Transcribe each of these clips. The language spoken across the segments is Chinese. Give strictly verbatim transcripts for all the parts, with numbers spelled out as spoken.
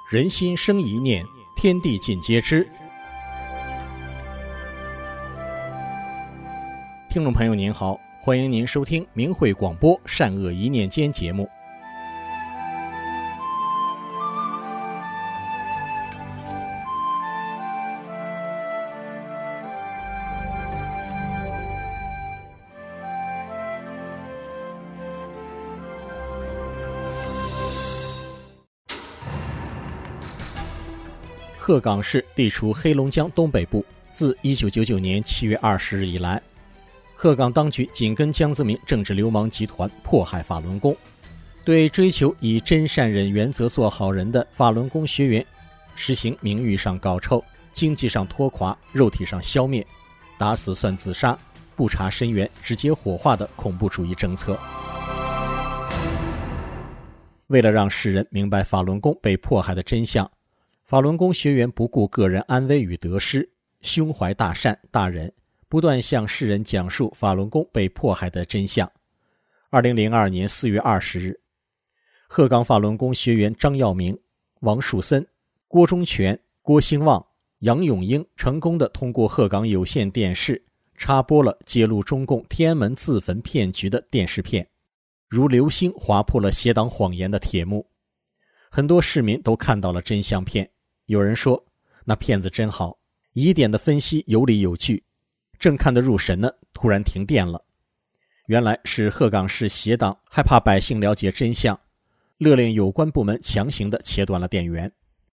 人心生一念，天地尽皆知。听众朋友您好，欢迎您收听明慧广播善恶一念间节目。鹤岗市地处黑龙江东北部，自一九九九年七月二十日以来，鹤岗当局紧跟江泽民政治流氓集团迫害法轮功，对追求以真善忍原则做好人的法轮功学员实行名誉上搞臭、经济上拖垮、肉体上消灭、打死算自杀、不查身源直接火化的恐怖主义政策。为了让世人明白法轮功被迫害的真相，法轮功学员不顾个人安危与得失，胸怀大善大忍，不断向世人讲述法轮功被迫害的真相。二零零二年四月二十日，鹤岗法轮功学员张耀明、王树森、郭忠全、郭兴旺、杨永英成功地通过鹤岗有线电视插播了揭露中共天安门自焚骗局的电视片，如流星划破了邪党谎言的铁幕。很多市民都看到了真相片，有人说那片子真好，疑点的分析有理有据，正看得入神呢，突然停电了。原来是鹤岗市邪党害怕百姓了解真相，勒令有关部门强行地切断了电源。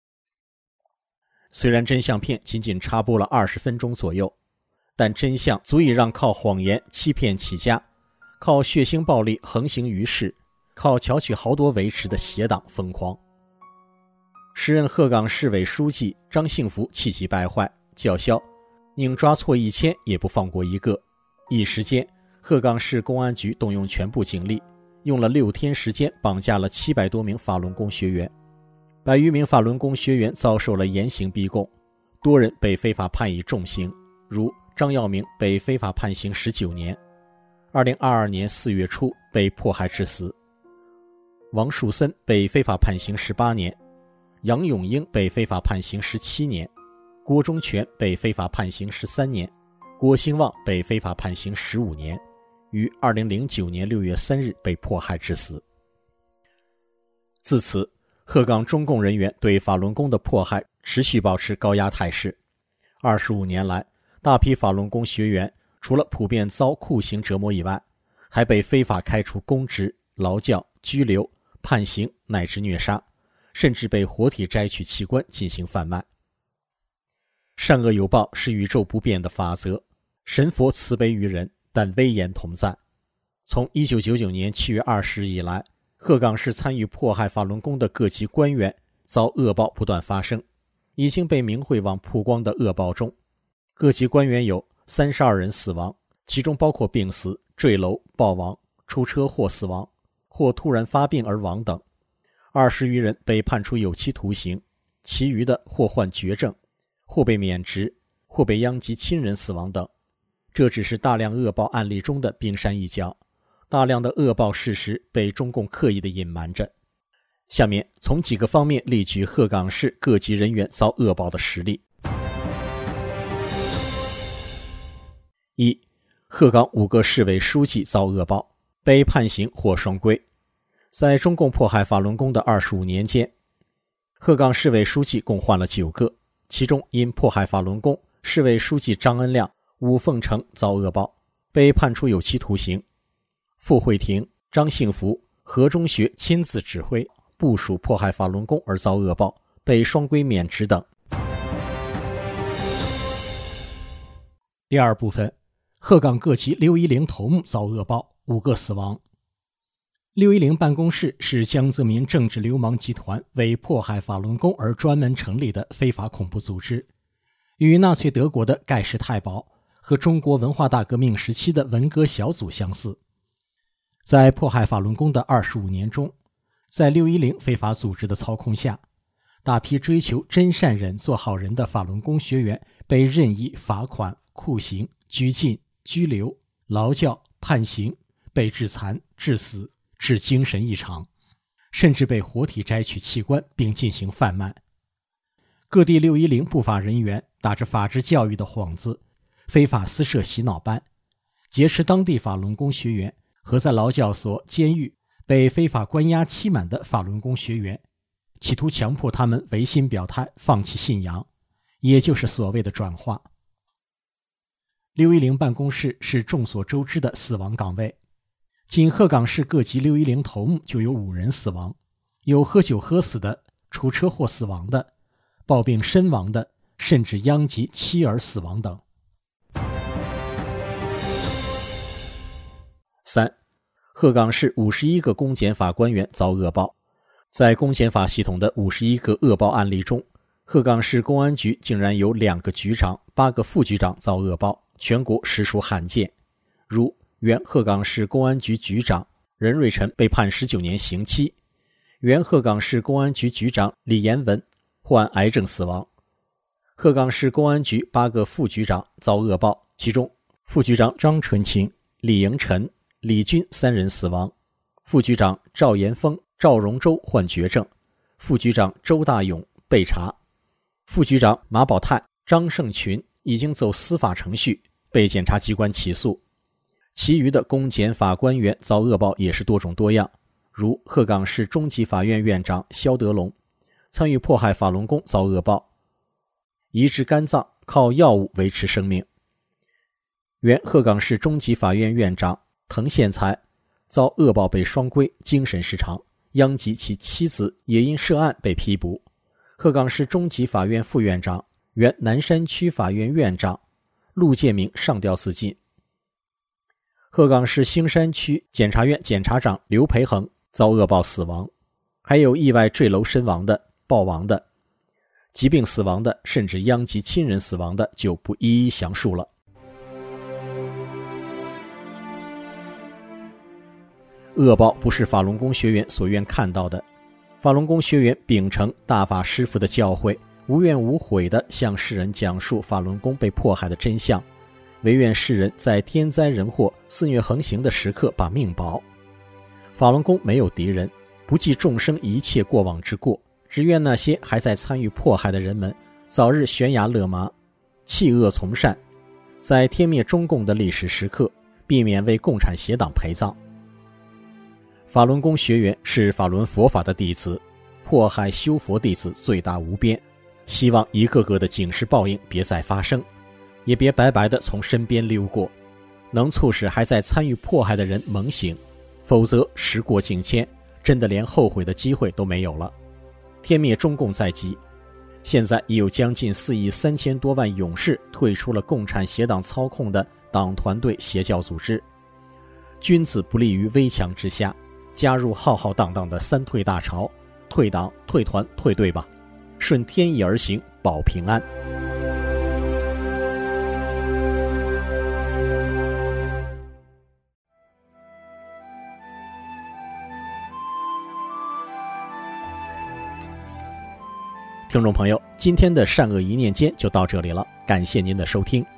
虽然真相片仅仅插播了二十分钟左右，但真相足以让靠谎言欺骗起家、靠血腥暴力横行于世、靠巧取豪夺维持的邪党疯狂。时任鹤岗市委书记张幸福气急败坏，叫嚣宁抓错一千也不放过一个。一时间，鹤岗市公安局动用全部警力，用了六天时间绑架了七百多名法轮功学员，百余名法轮功学员遭受了严刑逼供，多人被非法判以重刑，如张耀明被非法判刑十九年，二零二二年四月初被迫害致死。王树森被非法判刑十八年，杨永英被非法判刑十七年，郭忠全被非法判刑十三年，郭兴旺被非法判刑十五年，于二零零九年六月三日被迫害致死。自此，鹤岗中共人员对法轮功的迫害持续保持高压态势。二十五年来，大批法轮功学员除了普遍遭酷刑折磨以外，还被非法开除公职、劳教、拘留、判刑乃至虐杀，甚至被活体摘取器官进行贩卖。善恶有报是宇宙不变的法则，神佛慈悲于人，但威严同在。从一九九九年七月二十日以来，鹤岗市参与迫害法轮功的各级官员遭恶报不断发生。已经被明慧网曝光的恶报中，各级官员有三十二人死亡，其中包括病死、坠楼、暴亡、出车祸死亡或突然发病而亡等。二十余人被判处有期徒刑，其余的或患绝症，或被免职，或被殃及亲人死亡等。这只是大量恶报案例中的冰山一角，大量的恶报事实被中共刻意地隐瞒着。下面从几个方面例举鹤岗市各级人员遭恶报的实例。一、鹤岗五个市委书记遭恶报，被判刑或双规。在中共迫害法轮功的二十五年间，鹤岗市委书记共换了九个，其中因迫害法轮功，市委书记张恩亮、武凤成遭恶报，被判处有期徒刑。傅慧婷、张幸福、何中学亲自指挥部署迫害法轮功而遭恶报，被双规免职等。第二部分，鹤岗各级六一零头目遭恶报，五个死亡。六一零办公室是江泽民政治流氓集团为迫害法轮功而专门成立的非法恐怖组织，与纳粹德国的盖世太保和中国文化大革命时期的文革小组相似。在迫害法轮功的二十五年中，在六一零非法组织的操控下，大批追求真善忍做好人的法轮功学员被任意罚款、酷刑、拘禁、拘留、劳教、判刑，被致残、致死、致精神异常。 甚至被活体摘取器官并进行贩卖。各地六一零不法人员打着法治教育的幌子，非法私设洗脑班，劫持当地法轮功学员和在劳教所、监狱被非法关押期满的法轮功学员，企图强迫他们违心表态，放弃信仰，也就是所谓的转化。六一零办公室是众所周知的死亡岗位，仅鹤岗市各级六一零头目就有五人死亡，有喝酒喝死的，出车祸死亡的，暴病身亡的，甚至殃及妻儿死亡等。三，鹤岗市五十一个公检法官员遭恶报。在公检法系统的五十一个恶报案例中，鹤岗市公安局竟然有两个局长、八个副局长遭恶报，全国实属罕见。如原鹤岗市公安局局长任瑞辰被判十九年刑期，原鹤岗市公安局局长李延文患癌症死亡。鹤岗市公安局八个副局长遭恶报，其中副局长张春清、李迎晨、李军三人死亡，副局长赵延峰、赵荣洲患绝症，副局长周大勇被查，副局长马宝泰、张胜群已经走司法程序，被检察机关起诉。其余的公检法官员遭恶报也是多种多样，如鹤岗市中级法院院长肖德龙参与迫害法轮功遭恶报，移植肝脏靠药物维持生命。原鹤岗市中级法院院长滕宪才遭恶报被双规精神失常，殃及其妻子也因涉案被批捕。鹤岗市中级法院副院长、原南山区法院院长陆建明上吊自尽。鹤岗市兴山区检察院检察长刘培恒遭恶报死亡，还有意外坠楼身亡的、暴亡的、疾病死亡的，甚至殃及亲人死亡的就不一一详述了。恶报不是法轮功学员所愿看到的，法轮功学员秉承大法师父的教诲，无怨无悔地向世人讲述法轮功被迫害的真相，唯愿世人在天灾人祸、肆虐横行的时刻把命保。法轮功没有敌人，不计众生一切过往之过，只愿那些还在参与迫害的人们早日悬崖勒马，弃恶从善，在天灭中共的历史时刻，避免为共产邪党陪葬。法轮功学员是法轮佛法的弟子，迫害修佛弟子罪大无边，希望一个个的警示报应别再发生，也别白白的从身边溜过，能促使还在参与迫害的人猛醒，否则时过境迁，真的连后悔的机会都没有了。天灭中共在即，现在已有将近四亿三千多万勇士退出了共产邪党操控的党团队邪教组织，君子不立于危墙之下，加入浩浩荡荡的三退大潮，退党、退团、退队吧，顺天意而行，保平安。听众朋友，今天的善恶一念间就到这里了，感谢您的收听。